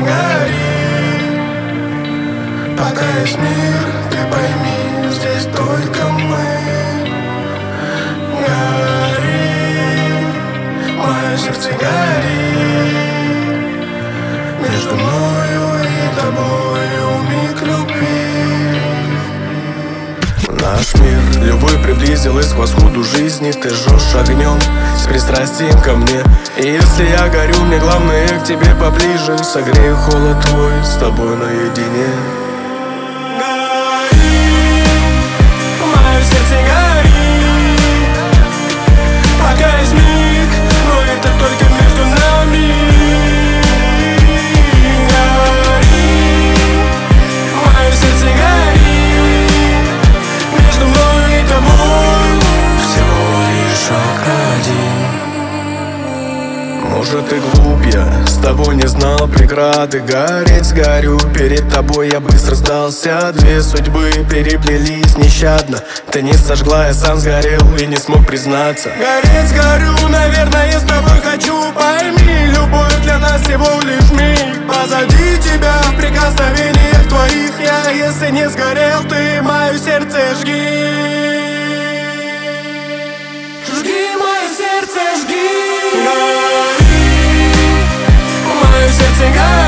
гори. Пока есть мир, ты пойми, здесь только мы. Гори, мое сердце гори. Между мною и тобою миг любви. Наш мир любой приблизилась к восходу жизни. Ты жжешь огнем с пристрастием ко мне. И если я горю, мне главное к тебе поближе. Согрею холод твой с тобой наедине. Гори, мое сердце гори. Пока есть миг, но это только между нами. Гори, мое сердце гори. Между мной и тобой всего лишь шаг один. Может и глуп я, с тобой не знал преграды. Гореть сгорю, перед тобой я быстро сдался. Две судьбы переплелись нещадно. Ты не сожгла, я сам сгорел и не смог признаться. Гореть сгорю, наверное, с тобой хочу. Пойми, любовь для нас всего лишь миг. Позади тебя в прикосновениях твоих я, если не сгорел, ты мое сердце жги. Жги мое сердце, жги. Гори, мое сердце гори.